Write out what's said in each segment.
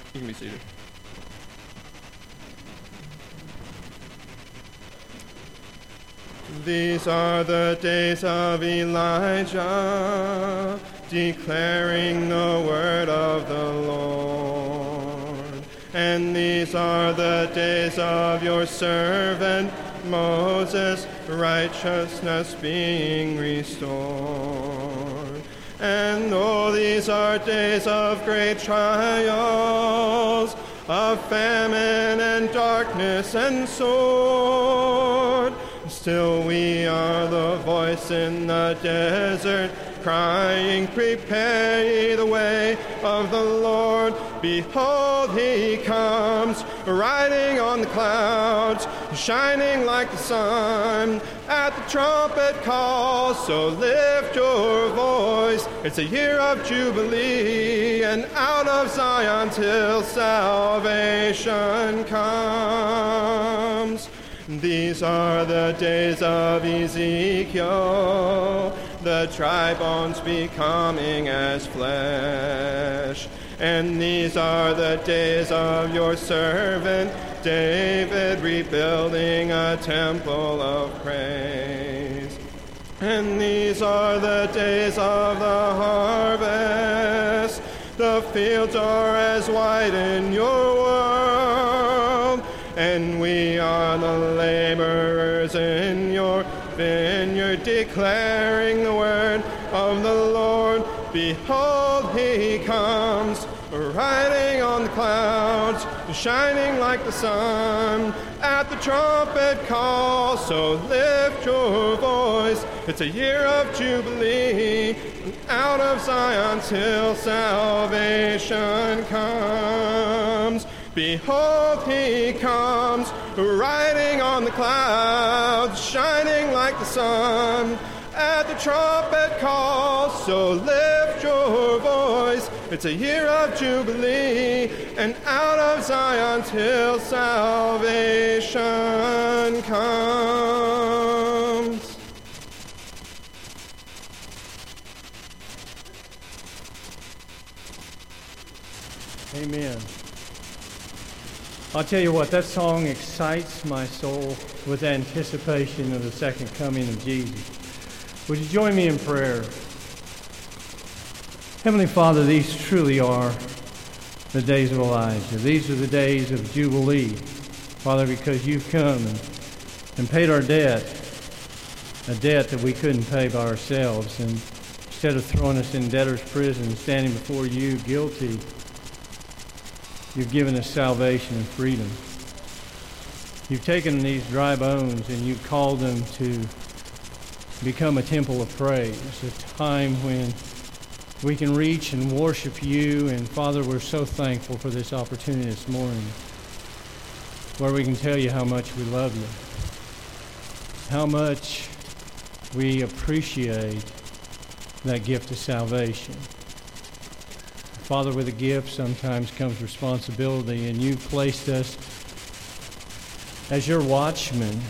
You can be seated. These are the days of Elijah, declaring the word of the Lord. And these are the days of your servant Moses, righteousness being restored. And though these are days of great trials, of famine and darkness and sword, still we are the voice in the desert, crying, prepare ye the way of the Lord. Behold, he comes, riding on the clouds, shining like the sun. At the trumpet call, so lift your voice. It's a year of Jubilee, and out of Zion till salvation comes. These are the days of Ezekiel, the dry bones becoming as flesh. And these are the days of your servant David, rebuilding a temple of praise. And these are the days of the harvest. The fields are as white in your world, and we are the laborers in your vineyard, declaring the word of the Lord. Behold, he comes, riding on the clouds, shining like the sun. At the trumpet call, so lift your voice. It's a year of Jubilee, out of Zion till salvation comes. Behold, he comes, riding on the clouds, shining like the sun. At the trumpet call, so lift your voice. It's a year of Jubilee, and out of Zion till salvation comes. Amen. I'll tell you what, that song excites my soul with anticipation of the second coming of Jesus. Would you join me in prayer? Heavenly Father, these truly are the days of Elijah. These are the days of Jubilee, Father, because you've come and paid our debt, a debt that we couldn't pay by ourselves. And instead of throwing us in debtor's prison, standing before you guilty, you've given us salvation and freedom. You've taken these dry bones and you've called them to become a temple of praise, a time when we can reach and worship you. And Father, we're so thankful for this opportunity this morning where we can tell you how much we love you, how much we appreciate that gift of salvation. Father, with a gift sometimes comes responsibility, and you've placed us as your watchmen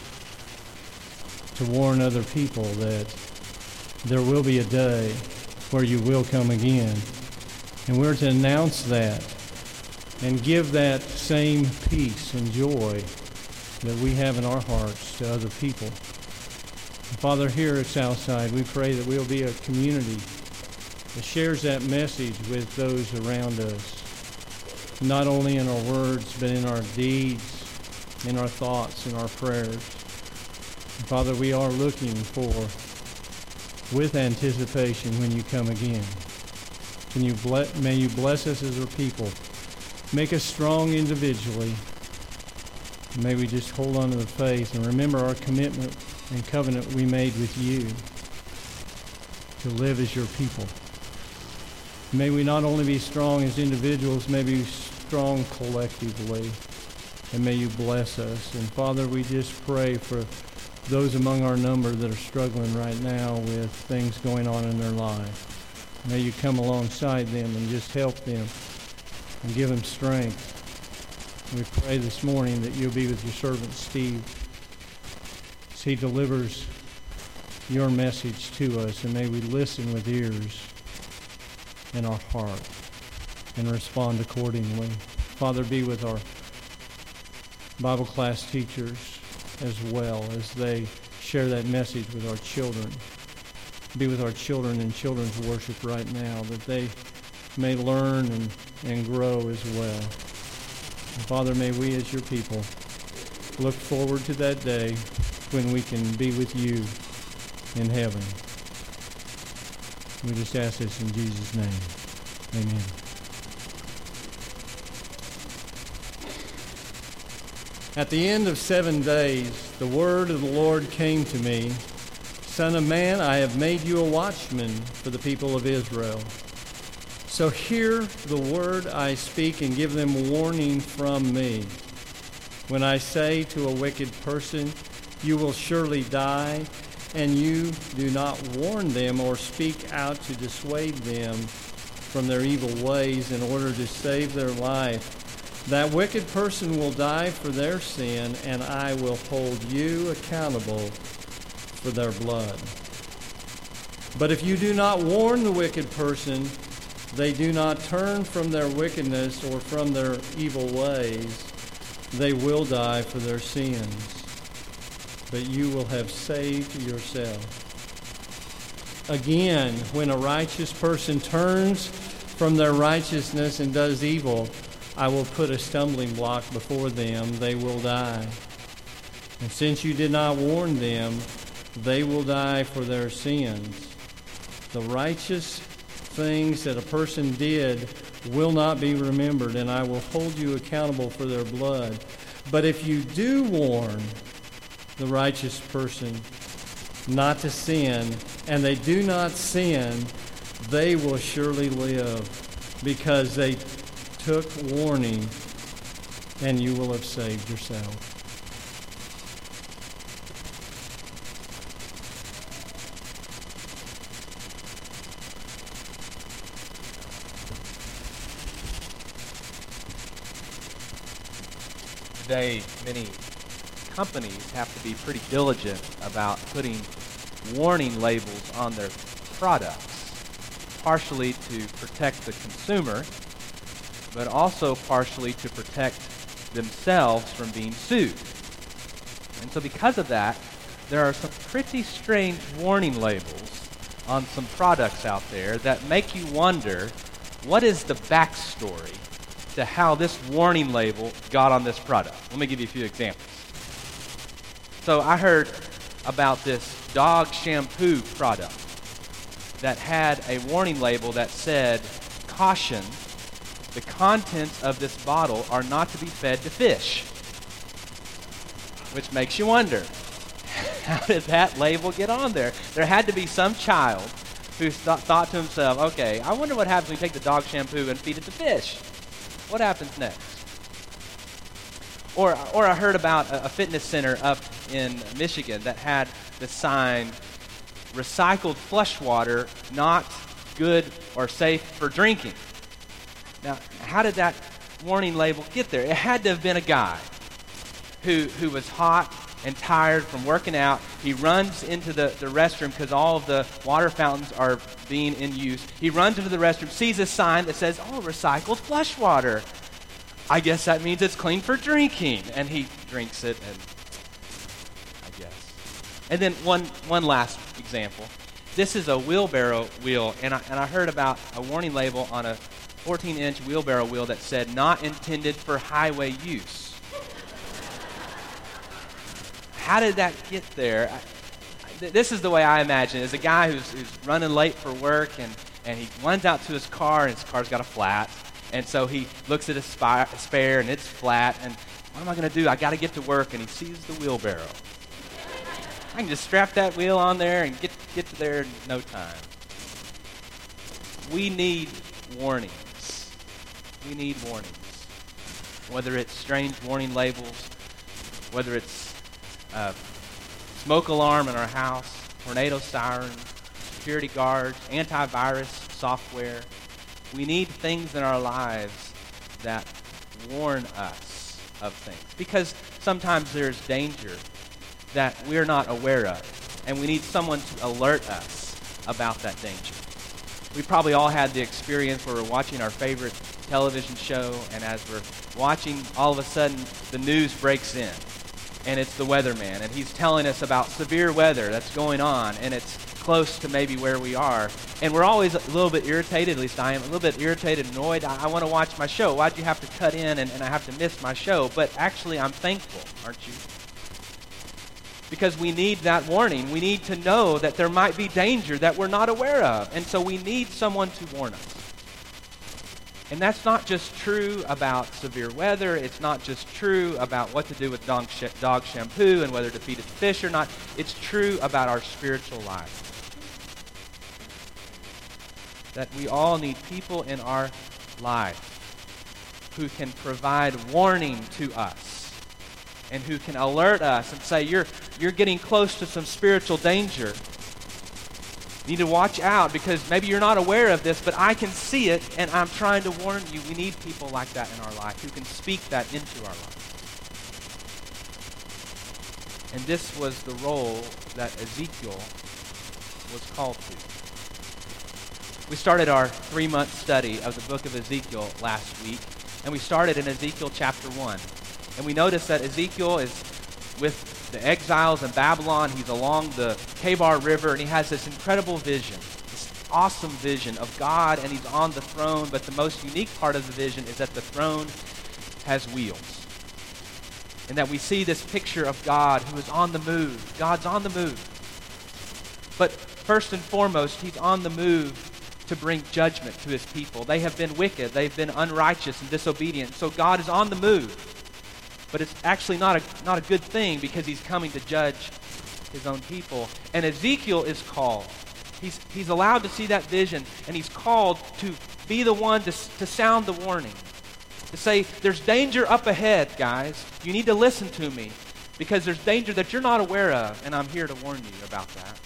to warn other people that there will be a day where you will come again. And we're to announce that and give that same peace and joy that we have in our hearts to other people. And Father, here at Southside, we pray that we'll be a community that shares that message with those around us, not only in our words, but in our deeds, in our thoughts, in our prayers. And Father, we are looking for, with anticipation, when you come again. May you bless us as a people. Make us strong individually. May we just hold on to the faith and remember our commitment and covenant we made with you to live as your people. May we not only be strong as individuals, may we be strong collectively, and may you bless us. And Father, we just pray for those among our number that are struggling right now with things going on in their life. May you come alongside them and just help them and give them strength. We pray this morning that you'll be with your servant Steve as he delivers your message to us, and may we listen with ears in our heart. and respond accordingly. Father, be with our Bible class teachers as well as they share that message with our children. Be with our children in children's worship right now, that they may learn and grow as well. And Father, may we as your people look forward to that day when we can be with you in heaven. We just ask this in Jesus' name. Amen. At the end of 7 days, the word of the Lord came to me, Son of man, I have made you a watchman for the people of Israel. So hear the word I speak and give them warning from me. When I say to a wicked person, you will surely die, and you do not warn them or speak out to dissuade them from their evil ways in order to save their life, that wicked person will die for their sin, and I will hold you accountable for their blood. But if you do not warn the wicked person, they do not turn from their wickedness or from their evil ways, they will die for their sins. But you will have saved yourself. Again, when a righteous person turns from their righteousness and does evil, I will put a stumbling block before them. They will die. And since you did not warn them, they will die for their sins. The righteous things that a person did will not be remembered, and I will hold you accountable for their blood. But if you do warn the righteous person not to sin, and they do not sin, they will surely live, because they took warning, and you will have saved yourself. Today, many companies have to be pretty diligent about putting warning labels on their products, partially to protect the consumer, but also partially to protect themselves from being sued. And so because of that, there are some pretty strange warning labels on some products out there that make you wonder, what is the backstory to how this warning label got on this product? Let me give you a few examples. So I heard about this dog shampoo product that had a warning label that said, caution, the contents of this bottle are not to be fed to fish. Which makes you wonder, how did that label get on there? There had to be some child who thought to himself, okay, I wonder what happens when we take the dog shampoo and feed it to fish. What happens next? Or I heard about a fitness center up in Michigan that had the sign, recycled flush water, not good or safe for drinking. Now, how did that warning label get there? It had to have been a guy who was hot and tired from working out. He runs into the restroom because all of the water fountains are being in use. He runs into the restroom, sees a sign that says, oh, recycled flush water. I guess that means it's clean for drinking. And he drinks it, and I guess. And then one last example. This is a wheelbarrow wheel, and I heard about a warning label on a 14-inch wheelbarrow wheel that said, not intended for highway use. How did that get there? This is the way I imagine it. It's a guy who's running late for work, and he runs out to his car, and his car's got a flat. And so he looks at his spare, and it's flat. And what am I going to do? I got to get to work. And he sees the wheelbarrow. I can just strap that wheel on there and get to there in no time. We need warnings. We need warnings. Whether it's strange warning labels, whether it's smoke alarm in our house, tornado sirens, security guards, antivirus software. We need things in our lives that warn us of things. Because sometimes there's danger that we're not aware of, and we need someone to alert us about that danger. We probably all had the experience where we're watching our favorite television show, and as we're watching, all of a sudden the news breaks in, and it's the weatherman, and he's telling us about severe weather that's going on, and it's close to maybe where we are. And we're always a little bit irritated, at least I am, a little bit irritated, annoyed. I want to watch my show. Why'd you have to cut in and I have to miss my show? But actually, I'm thankful, aren't you? Because we need that warning. We need to know that there might be danger that we're not aware of. And so we need someone to warn us. And that's not just true about severe weather. It's not just true about what to do with dog shampoo and whether to feed a fish or not. It's true about our spiritual life. That we all need people in our life who can provide warning to us and who can alert us and say, you're getting close to some spiritual danger. You need to watch out because maybe you're not aware of this, but I can see it and I'm trying to warn you. We need people like that in our life who can speak that into our life. And this was the role that Ezekiel was called to. We started our 3-month study of the book of Ezekiel last week, and we started in Ezekiel chapter 1. And we noticed that Ezekiel is with the exiles in Babylon. He's along the Kebar River, and he has this incredible vision, this awesome vision of God, and he's on the throne. But the most unique part of the vision is that the throne has wheels. And that we see this picture of God who is on the move. God's on the move. But first and foremost, he's on the move to bring judgment to his people. They have been wicked. They've been unrighteous and disobedient. So God is on the move. But it's actually not a good thing because he's coming to judge his own people. And Ezekiel is called. He's allowed to see that vision, and he's called to be the one to sound the warning. To say, there's danger up ahead, guys. You need to listen to me because there's danger that you're not aware of, and I'm here to warn you about that.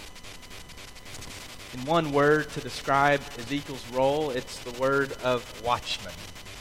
In one word to describe Ezekiel's role, it's the word of watchman.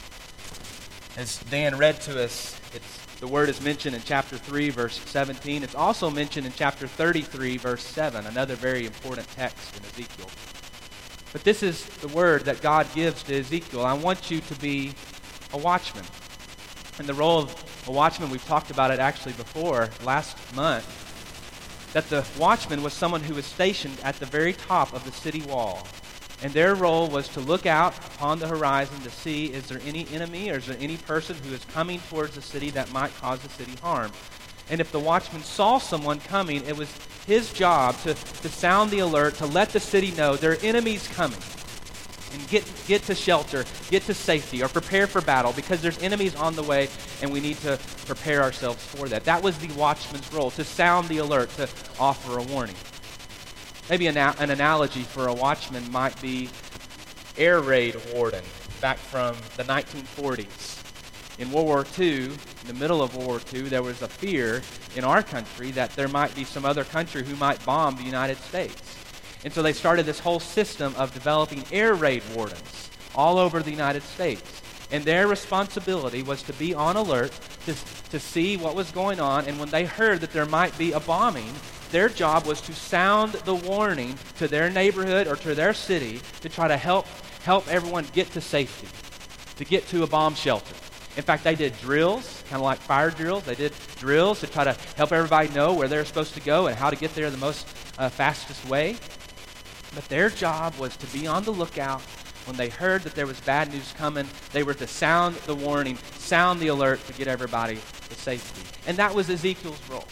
As Dan read to us, the word is mentioned in chapter 3, verse 17. It's also mentioned in chapter 33, verse 7, another very important text in Ezekiel. But this is the word that God gives to Ezekiel. I want you to be a watchman. And the role of a watchman, we've talked about it actually before, last month, that the watchman was someone who was stationed at the very top of the city wall. And their role was to look out upon the horizon to see, is there any enemy or is there any person who is coming towards the city that might cause the city harm? And if the watchman saw someone coming, it was his job to sound the alert, to let the city know there are enemies coming. And get to shelter, get to safety, or prepare for battle because there's enemies on the way and we need to prepare ourselves for that. That was the watchman's role, to sound the alert, to offer a warning. Maybe an analogy for a watchman might be air raid warden back from the 1940s. In World War II, in the middle of World War II, there was a fear in our country that there might be some other country who might bomb the United States. And so they started this whole system of developing air raid wardens all over the United States. And their responsibility was to be on alert, to see what was going on, and when they heard that there might be a bombing, their job was to sound the warning to their neighborhood or to their city to try to help everyone get to safety, to get to a bomb shelter. In fact, they did drills, kind of like fire drills. They did drills to try to help everybody know where they're supposed to go and how to get there the most fastest way. But their job was to be on the lookout. When they heard that there was bad news coming, they were to sound the warning, sound the alert to get everybody to safety. And that was Ezekiel's role.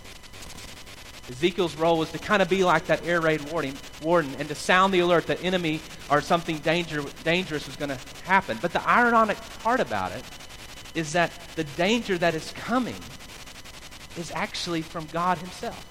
Ezekiel's role was to kind of be like that air raid warden and to sound the alert that enemy or something dangerous was going to happen. But the ironic part about it is that the danger that is coming is actually from God himself.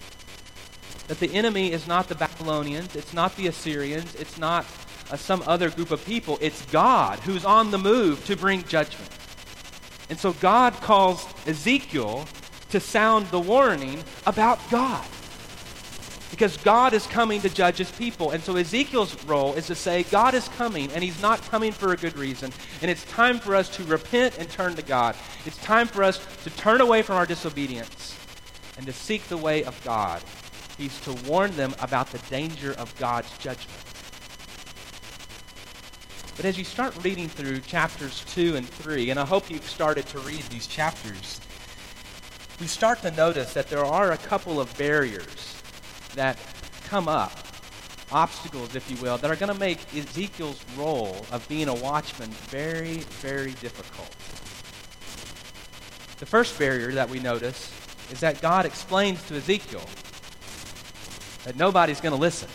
That the enemy is not the Babylonians, it's not the Assyrians, it's not some other group of people. It's God who's on the move to bring judgment. And so God calls Ezekiel to sound the warning about God. Because God is coming to judge his people. And so Ezekiel's role is to say, God is coming, and he's not coming for a good reason. And it's time for us to repent and turn to God. It's time for us to turn away from our disobedience and to seek the way of God. He's to warn them about the danger of God's judgment. But as you start reading through chapters 2 and 3, and I hope you've started to read these chapters, we start to notice that there are a couple of barriers that come up, obstacles, if you will, that are going to make Ezekiel's role of being a watchman very, very difficult. The first barrier that we notice is that God explains to Ezekiel that nobody's going to listen.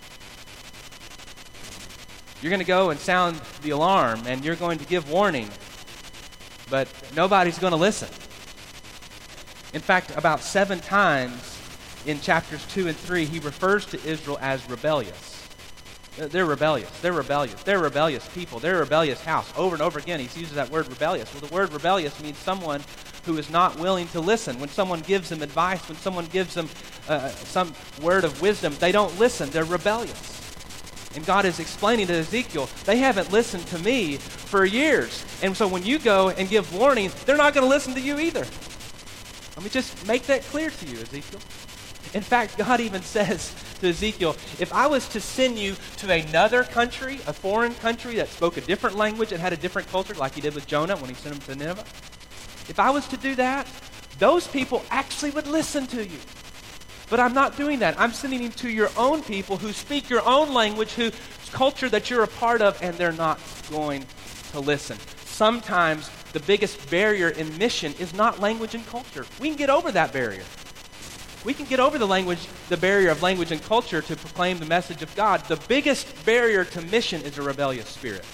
You're going to go and sound the alarm, and you're going to give warning, but nobody's going to listen. In fact, about 7 times in chapters 2 and 3, he refers to Israel as rebellious. They're rebellious. They're rebellious. They're rebellious people. They're a rebellious house. Over and over again, he uses that word rebellious. Well, the word rebellious means someone who is not willing to listen. When someone gives them advice, when someone gives them some word of wisdom, they don't listen. They're rebellious. And God is explaining to Ezekiel, they haven't listened to me for years. And so when you go and give warning, they're not going to listen to you either. Let me just make that clear to you, Ezekiel. In fact, God even says to Ezekiel, if I was to send you to another country, a foreign country that spoke a different language and had a different culture, like he did with Jonah when he sent him to Nineveh, if I was to do that, those people actually would listen to you. But I'm not doing that. I'm sending him to your own people who speak your own language, whose culture that you're a part of, and they're not going to listen. Sometimes the biggest barrier in mission is not language and culture. We can get over that barrier. We can get over the barrier of language and culture to proclaim the message of God. The biggest barrier to mission is a rebellious spirit.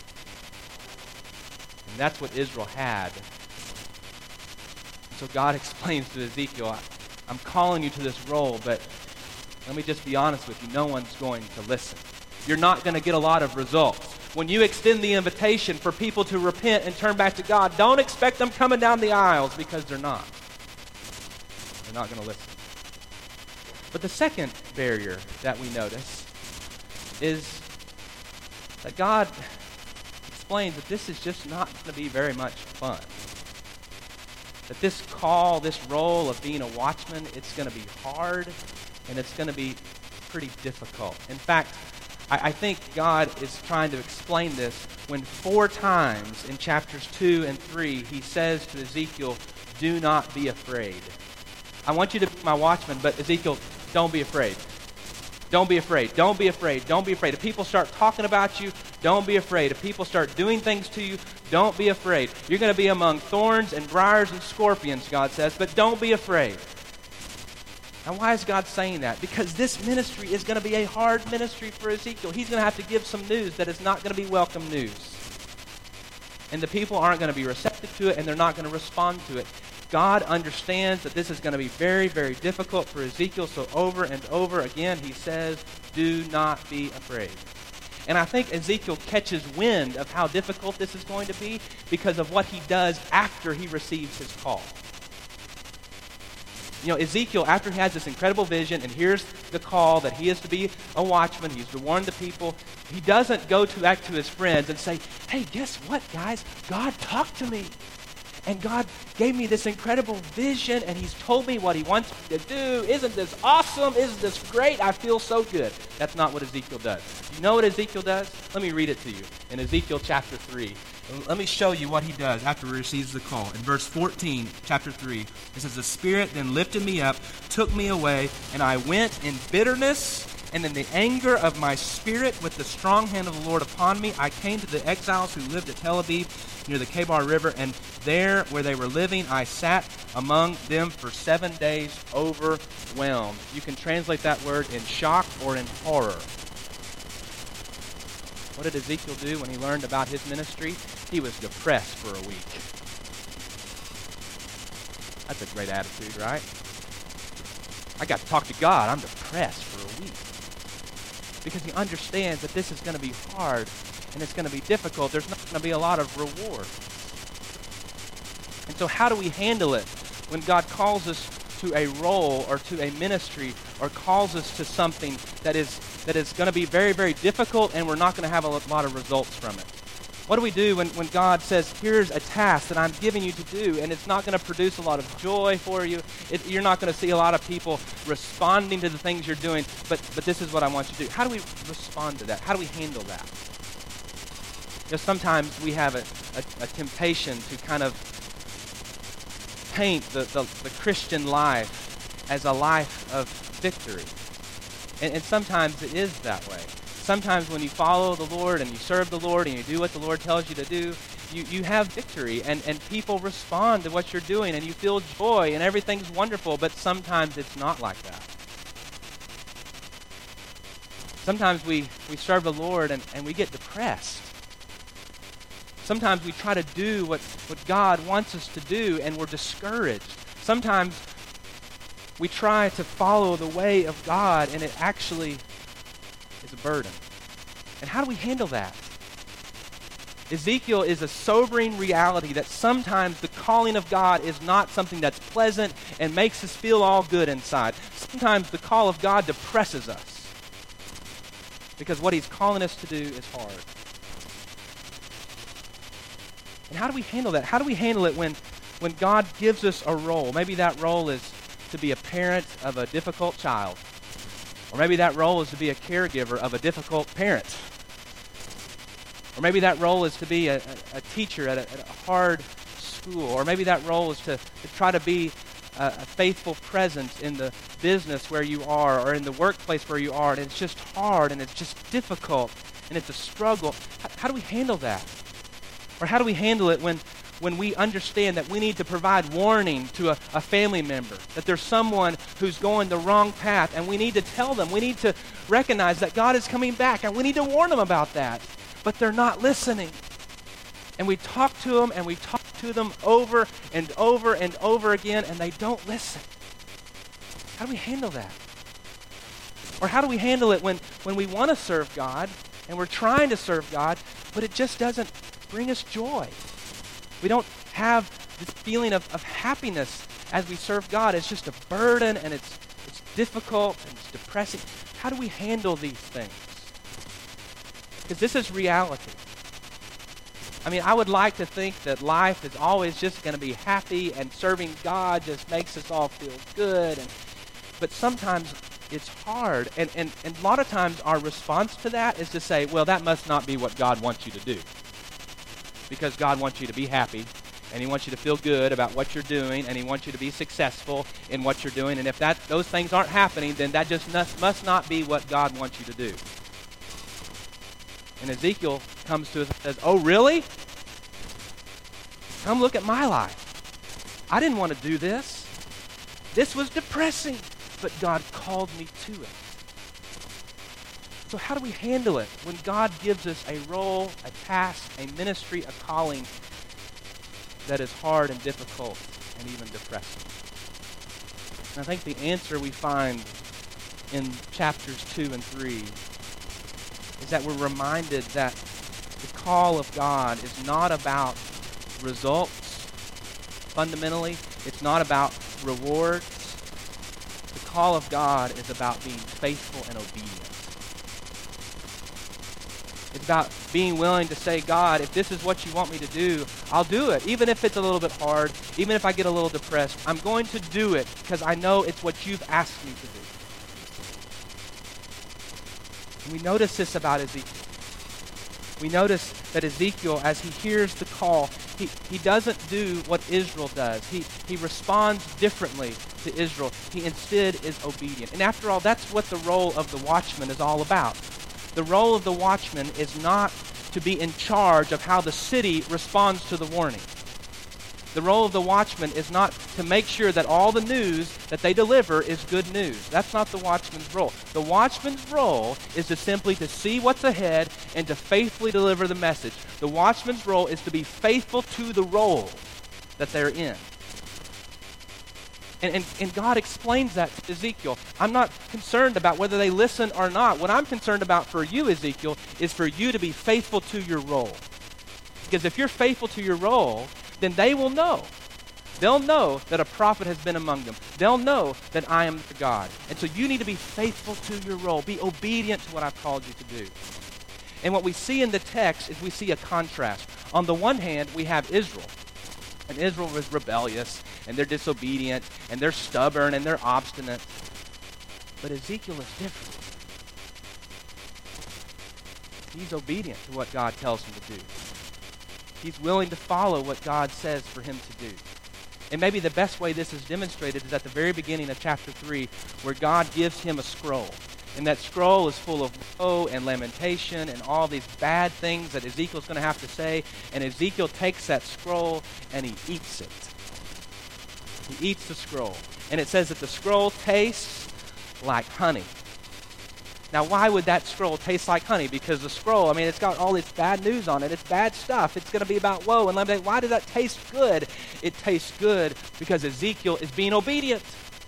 And that's what Israel had. So God explains to Ezekiel, I'm calling you to this role, but let me just be honest with you, no one's going to listen. You're not going to get a lot of results. When you extend the invitation for people to repent and turn back to God, don't expect them coming down the aisles, because they're not. They're not going to listen. But the second barrier that we notice is that God explains that this is just not going to be very much fun. That this call, this role of being a watchman, it's going to be hard and it's going to be pretty difficult. In fact, I think God is trying to explain this when 4 times in chapters 2 and 3 he says to Ezekiel, do not be afraid. I want you to be my watchman, but Ezekiel, don't be afraid. Don't be afraid. Don't be afraid. Don't be afraid. If people start talking about you, don't be afraid. If people start doing things to you, don't be afraid. You're going to be among thorns and briars and scorpions, God says, but don't be afraid. Now, why is God saying that? Because this ministry is going to be a hard ministry for Ezekiel. He's going to have to give some news that is not going to be welcome news. And the people aren't going to be receptive to it, and they're not going to respond to it. God understands that this is going to be very, very difficult for Ezekiel, so over and over again he says, do not be afraid. And I think Ezekiel catches wind of how difficult this is going to be because of what he does after he receives his call. You know, Ezekiel, after he has this incredible vision and hears the call that he is to be a watchman, he's to warn the people, he doesn't go back to his friends and say, hey, guess what, guys? God talked to me. And God gave me this incredible vision, and he's told me what he wants me to do. Isn't this awesome? Isn't this great? I feel so good. That's not what Ezekiel does. You know what Ezekiel does? Let me read it to you in Ezekiel chapter 3. Let me show you what he does after he receives the call. In verse 14, chapter 3, it says, the Spirit then lifted me up, took me away, and I went in bitterness and in the anger of my spirit with the strong hand of the Lord upon me. I came to the exiles who lived at Tel Aviv near the Kebar River, and there where they were living, I sat among them for 7 days, overwhelmed. You can translate that word in shock or in horror. What did Ezekiel do when he learned about his ministry? He was depressed for a week. That's a great attitude, right? I got to talk to God. I'm depressed for a week. Because he understands that this is going to be hard and it's going to be difficult. There's not going to be a lot of reward. And so how do we handle it when God calls us to a role or to a ministry or calls us to something that is going to be very, very difficult and we're not going to have a lot of results from it? What do we do when God says, here's a task that I'm giving you to do, and it's not going to produce a lot of joy for you? You're not going to see a lot of people responding to the things you're doing, but this is what I want you to do. How do we respond to that? How do we handle that? Sometimes we have a temptation to kind of paint the Christian life as a life of victory. And sometimes it is that way. Sometimes when you follow the Lord and you serve the Lord and you do what the Lord tells you to do, you have victory and people respond to what you're doing and you feel joy and everything's wonderful, but sometimes it's not like that. Sometimes we serve the Lord and we get depressed. Sometimes we try to do what God wants us to do and we're discouraged. Sometimes we try to follow the way of God and it actually is a burden. And how do we handle that? Ezekiel is a sobering reality that sometimes the calling of God is not something that's pleasant and makes us feel all good inside. Sometimes the call of God depresses us because what he's calling us to do is hard. And how do we handle that? How do we handle it when God gives us a role? Maybe that role is to be a parent of a difficult child. Or maybe that role is to be a caregiver of a difficult parent. Or maybe that role is to be a teacher at a hard school. Or maybe that role is to try to be a faithful presence in the business where you are or in the workplace where you are. And it's just hard and it's just difficult and it's a struggle. How do we handle that? Or how do we handle it when we understand that we need to provide warning to a family member, that there's someone who's going the wrong path, and we need to tell them, we need to recognize that God is coming back, and we need to warn them about that, but they're not listening. And we talk to them, and we talk to them over and over and over again, and they don't listen. How do we handle that? Or how do we handle it when we want to serve God, and we're trying to serve God, but it just doesn't bring us joy? We don't have this feeling of happiness as we serve God. It's just a burden and it's difficult and it's depressing. How do we handle these things? Because this is reality. I mean, I would like to think that life is always just going to be happy and serving God just makes us all feel good. But sometimes it's hard. And a lot of times our response to that is to say, well, that must not be what God wants you to do. Because God wants you to be happy, and he wants you to feel good about what you're doing, and he wants you to be successful in what you're doing. And if those things aren't happening, then that just must not be what God wants you to do. And Ezekiel comes to us and says, oh, really? Come look at my life. I didn't want to do this. This was depressing, but God called me to it. So how do we handle it when God gives us a role, a task, a ministry, a calling that is hard and difficult and even depressing? And I think the answer we find in chapters 2 and 3 is that we're reminded that the call of God is not about results fundamentally. It's not about rewards. The call of God is about being faithful and obedient. It's about being willing to say, God, if this is what you want me to do, I'll do it. Even if it's a little bit hard, even if I get a little depressed, I'm going to do it because I know it's what you've asked me to do. And we notice this about Ezekiel. We notice that Ezekiel, as he hears the call, he doesn't do what Israel does. He responds differently to Israel. He instead is obedient. And after all, that's what the role of the watchman is all about. The role of the watchman is not to be in charge of how the city responds to the warning. The role of the watchman is not to make sure that all the news that they deliver is good news. That's not the watchman's role. The watchman's role is to simply to see what's ahead and to faithfully deliver the message. The watchman's role is to be faithful to the role that they're in. And God explains that to Ezekiel. I'm not concerned about whether they listen or not. What I'm concerned about for you, Ezekiel, is for you to be faithful to your role. Because if you're faithful to your role, then they will know. They'll know that a prophet has been among them. They'll know that I am God. And so you need to be faithful to your role. Be obedient to what I've called you to do. And what we see in the text is we see a contrast. On the one hand, we have Israel. And Israel was rebellious, and they're disobedient, and they're stubborn, and they're obstinate. But Ezekiel is different. he's obedient to what God tells him to do. He's willing to follow what God says for him to do. And maybe the best way this is demonstrated is at the very beginning of chapter 3, where God gives him a scroll. And that scroll is full of woe and lamentation and all these bad things that Ezekiel's going to have to say. And Ezekiel takes that scroll and he eats it. He eats the scroll. And it says that the scroll tastes like honey. Now, why would that scroll taste like honey? Because the scroll, it's got all this bad news on it. It's bad stuff. It's going to be about woe and lamentation. Why does that taste good? It tastes good because Ezekiel is being obedient.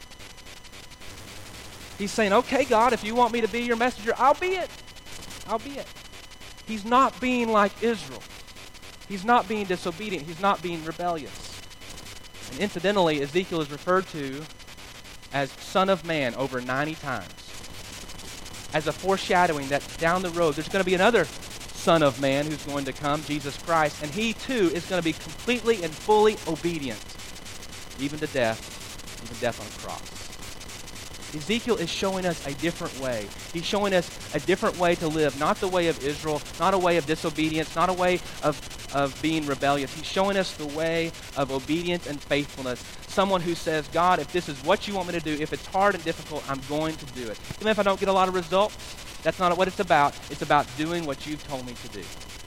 He's saying, okay, God, if you want me to be your messenger, I'll be it. I'll be it. He's not being like Israel. He's not being disobedient. He's not being rebellious. And incidentally, Ezekiel is referred to as Son of Man over 90 times. As a foreshadowing that down the road, there's going to be another Son of Man who's going to come, Jesus Christ, and he too is going to be completely and fully obedient, even to death, even death on a cross. Ezekiel is showing us a different way. He's showing us a different way to live, not the way of Israel, not a way of disobedience, not a way of being rebellious. He's showing us the way of obedience and faithfulness. Someone who says, God, if this is what you want me to do, if it's hard and difficult, I'm going to do it. Even if I don't get a lot of results, that's not what it's about. It's about doing what you've told me to do.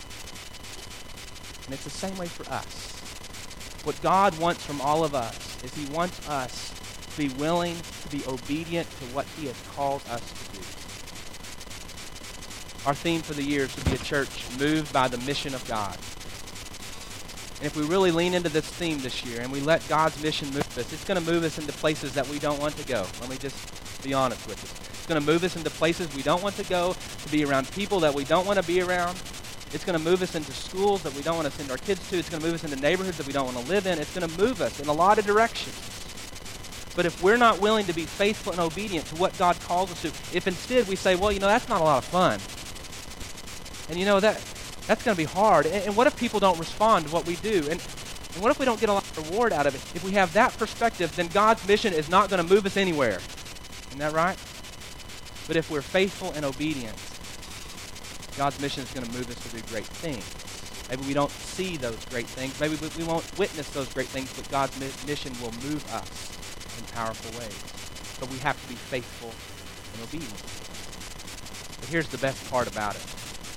And it's the same way for us. What God wants from all of us is he wants us to be willing to be obedient to what he has called us to do. Our theme for the year is to be a church moved by the mission of God. And if we really lean into this theme this year and we let God's mission move us, it's going to move us into places that we don't want to go. Let me just be honest with you. It's going to move us into places we don't want to go, to be around people that we don't want to be around. It's going to move us into schools that we don't want to send our kids to. It's going to move us into neighborhoods that we don't want to live in. It's going to move us in a lot of directions. But if we're not willing to be faithful and obedient to what God calls us to, if instead we say, well, that's not a lot of fun. And that's going to be hard. And what if people don't respond to what we do? And what if we don't get a lot of reward out of it? If we have that perspective, then God's mission is not going to move us anywhere. Isn't that right? But if we're faithful and obedient, God's mission is going to move us to do great things. Maybe we don't see those great things. Maybe we won't witness those great things, but God's mission will move us in powerful ways. But we have to be faithful and obedient. But here's the best part about it.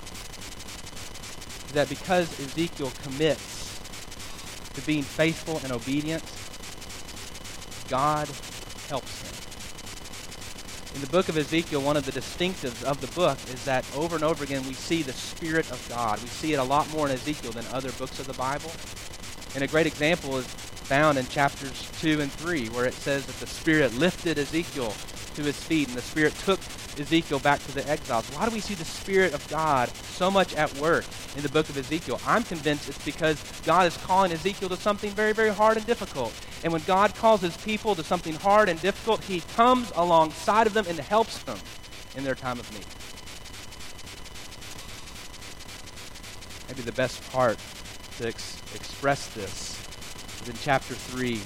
That because Ezekiel commits to being faithful and obedient, God helps him. In the book of Ezekiel, one of the distinctives of the book is that over and over again we see the Spirit of God. We see it a lot more in Ezekiel than other books of the Bible. And a great example is found in chapters 2 and 3, where it says that the Spirit lifted Ezekiel to his feet and the Spirit took Ezekiel back to the exiles. Why do we see the Spirit of God so much at work in the book of Ezekiel? I'm convinced it's because God is calling Ezekiel to something very, very hard and difficult. And when God calls his people to something hard and difficult, he comes alongside of them and helps them in their time of need. Maybe the best part to express this is in chapter 3,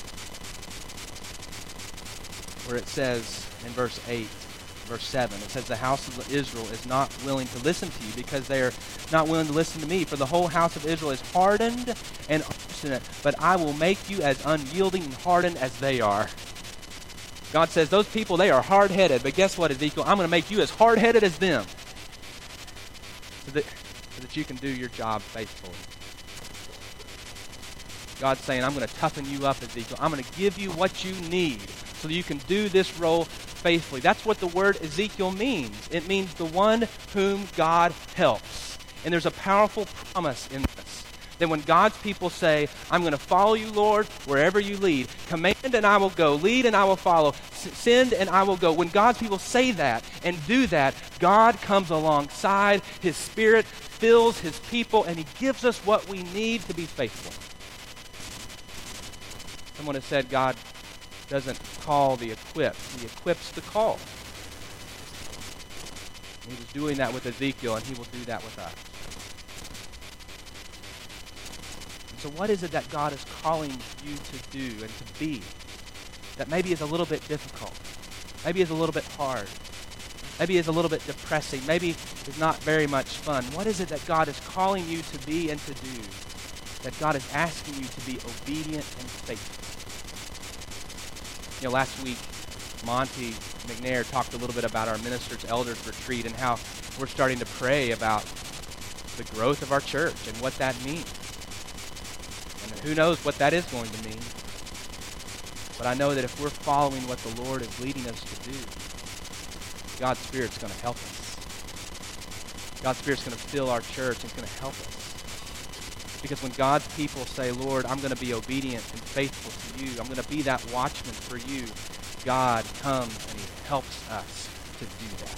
where it says in verse 8, verse 7, it says, the house of Israel is not willing to listen to you because they are not willing to listen to me. For the whole house of Israel is hardened and obstinate, but I will make you as unyielding and hardened as they are. God says, those people, they are hard-headed, but guess what, Ezekiel? I'm going to make you as hard-headed as them so that you can do your job faithfully. God's saying, I'm going to toughen you up, Ezekiel. I'm going to give you what you need so that you can do this role faithfully. That's what the word Ezekiel means. It means the one whom God helps. And there's a powerful promise in this, that when God's people say, I'm going to follow you, Lord, wherever you lead, command and I will go, lead and I will follow, send and I will go. When God's people say that and do that, God comes alongside, his Spirit fills his people, and he gives us what we need to be faithful. Someone has said God doesn't call the equipped, he equips the called. He was doing that with Ezekiel, and he will do that with us. And so what is it that God is calling you to do and to be that maybe is a little bit difficult, maybe is a little bit hard? maybe is a little bit depressing, maybe is not very much fun? What is it that God is calling you to be and to do, that God is asking you to be obedient and faithful? Last week, Monty McNair talked a little bit about our Ministers Elders Retreat and how we're starting to pray about the growth of our church and what that means. And who knows what that is going to mean. But I know that if we're following what the Lord is leading us to do, God's Spirit's going to help us. God's Spirit's going to fill our church and it's going to help us. Because when God's people say, Lord, I'm going to be obedient and faithful to you, I'm going to be that watchman for you, God comes and he helps us to do that.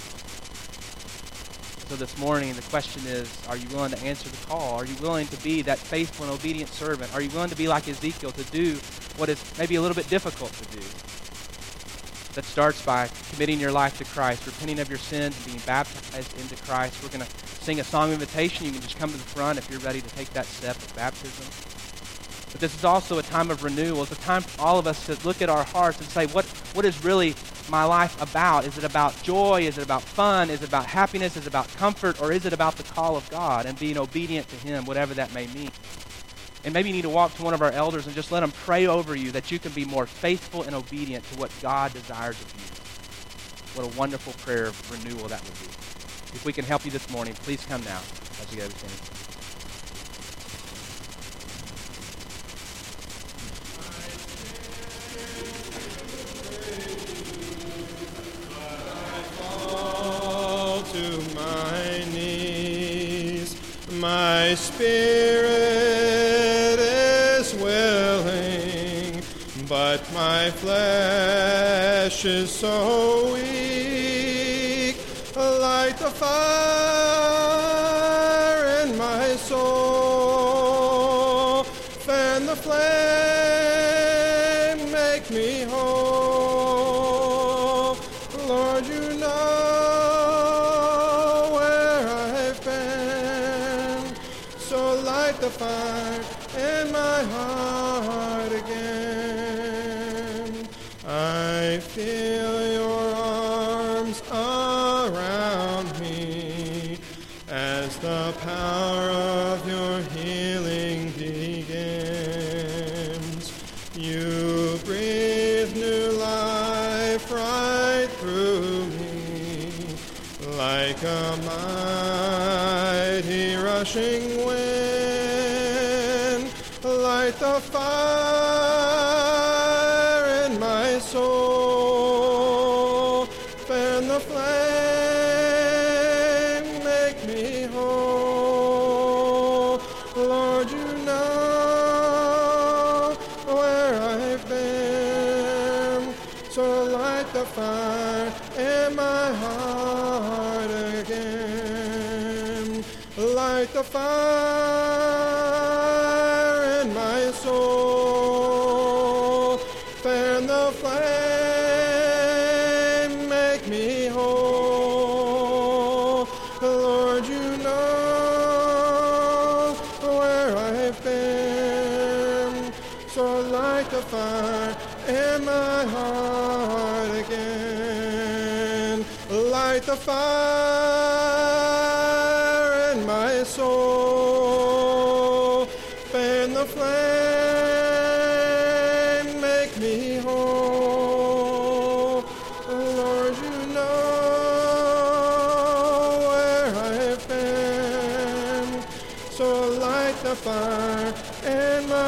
So this morning, the question is, are you willing to answer the call? Are you willing to be that faithful and obedient servant? Are you willing to be like Ezekiel, to do what is maybe a little bit difficult to do? That starts by committing your life to Christ, repenting of your sins, and being baptized into Christ. We're going to sing a song of invitation. You can just come to the front if you're ready to take that step of baptism. But this is also a time of renewal. It's a time for all of us to look at our hearts and say, what is really my life about? Is it about joy? Is it about fun? Is it about happiness? Is it about comfort? Or is it about the call of God and being obedient to him, whatever that may mean? And maybe you need to walk to one of our elders and just let them pray over you that you can be more faithful and obedient to what God desires of you. What a wonderful prayer of renewal that would be. If we can help you this morning, please come now as we go to sing. To my knees, my spirit is willing, but my flesh is so weak. Light the fire in my soul, fan the flame, make me whole. Lord, you know the fire in my heart again. I feel your arms around me as the power of your healing begins. You breathe new life right through me like a mighty rushing wind. Light the fire in my soul, fan the flame, make me whole. Lord, you know where I've been, so light the fire in my heart again. Light the fire in my soul, fan the flame, make me whole. Lord, you know where I've been, so light the fire in my heart again. Light the fire in my soul, fan the flame, make me whole. Lord, you know where I've been, so light the fire in my